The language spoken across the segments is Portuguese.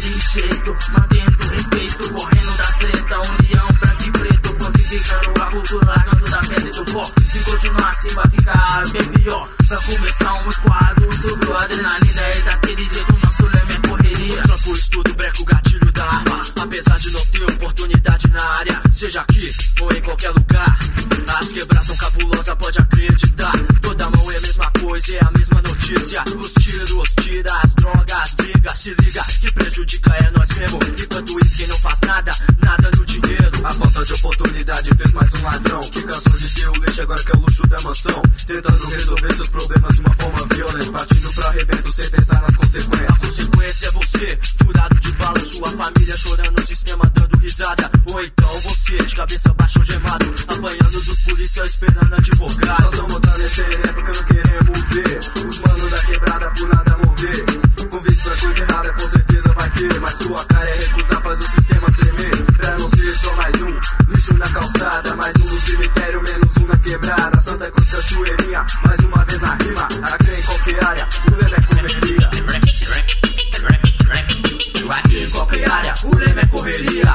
daquele jeito, mantendo respeito, correndo das treta, união branco e preto, fortificando a cultura, largando da pedra e do pó. Se continuar assim vai ficar bem pior. Pra começar um quadro, subiu a adrenalina e daquele jeito nosso lema é correria. Trampo, estudo, breco, gatilho da arma, apesar de não ter oportunidade na área, seja aqui ou em qualquer lugar. As quebradas tão cabulosa, pode acreditar. Toda mão é a mesma coisa, é a mesma notícia. Os tiros, tira as drogas, briga, se liga, que prejudica é nós mesmo. Enquanto isso quem não faz nada, nada no dinheiro. A falta de oportunidade fez mais um ladrão que cansou de ser o lixo, agora que é o luxo da mansão. Tentando resolver seus problemas de uma forma violenta, partindo pra arrebento sem pensar nas consequências. A consequência é você, furado de bala, sua família chorando, o sistema dando risada. Ou então você, de cabeça baixa ou gemado, apanhando dos policiais esperando advogado. Só tão botando esse erento que não queremos ver os manos da quebrada por nada morrer. Convite pra coisa errada com certeza vai ter, mas sua cara é recusar, faz o sistema tremer. Pra não ser só mais um lixo na calçada, mais um no cemitério, menos um na quebrada. Santa Cruz, Cachoeirinha, mais uma vez na rima. Aqui em qualquer área, o lema é correria. Aqui em qualquer área, o lema é correria.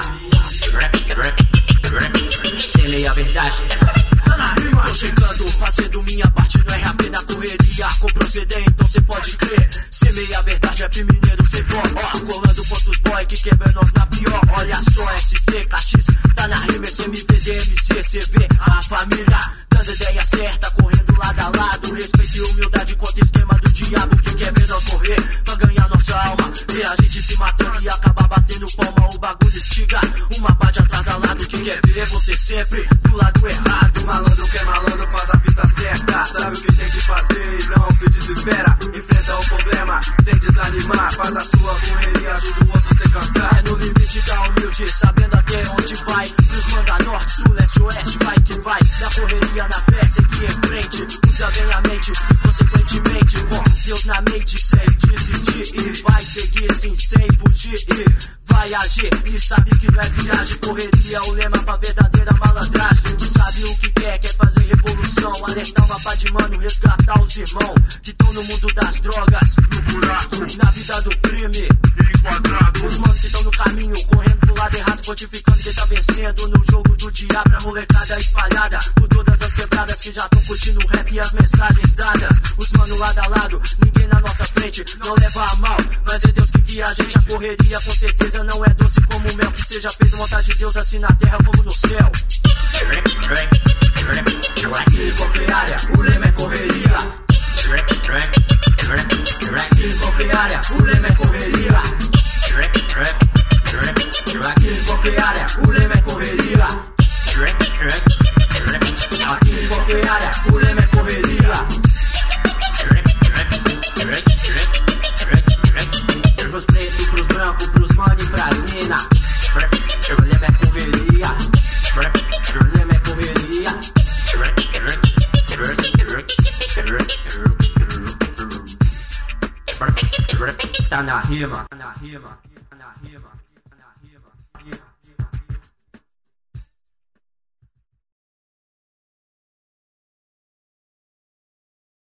Semeia a verdade. Tô chegando, fazendo minha parte no RAP na correria. Com proceder, então cê pode crer. Semeia a verdade, é mineiro, cê pode. Ó, colando contra os boy que quebram nós na pior. Olha só, SC, KX, tá na rima, SMVD, MC, CV, a família. Dando ideia certa, correndo lado a lado. Respeito e humildade contra o esquema do diabo que quer ver nós morrer pra ganhar nossa alma. E a gente se matando e acabar batendo palma, o bagulho estiga. Uma parte atrasalado que quer ver você sempre do lado errado. Malandro que é malandro faz a fita certa, sabe o que tem que fazer e não se desespera. Enfrenta o problema sem desanimar, faz a sua correria, ajuda o outro a se cansar. É no limite da humilde, sabendo até onde vai. Cruz manda norte, sul, leste, oeste, vai que vai. Na correria, na fé, seguir em frente. Usa bem a mente e consequentemente com Deus na mente, sem desistir. E vai seguir sim, sem fugir e vai agir. E sabe que não é viagem, correria é o lema pra verdadeira malandragem. Que sabe o que quer fazer revolução, alertar uma pá de mano, resgatar os irmãos que estão no mundo das drogas, no buraco, na vida do crime, enquadrado. Os manos que estão no caminho, correndo pro lado errado, fortificando quem tá vencendo no jogo do diabo. A molecada espalhada por todas as quebradas que já estão curtindo o rap e as mensagens dadas. Os manos lado a lado, ninguém na nossa frente, não leva a mal, mas é Deus que guia a gente. A correria com certeza não é doce como mel, que seja feito vontade de Deus assim na terra como no céu. Aqui em qualquer área, o lema é correria. Aqui em qualquer área, o lema é correria. Aqui em qualquer área, o lema é correria. Aqui em qualquer área, o lema é correria. Pros pretos, pros brancos, pros mano e pras mina. O lema é correria. O lema é correria. Tá na rima, tá na rima, tá na rima.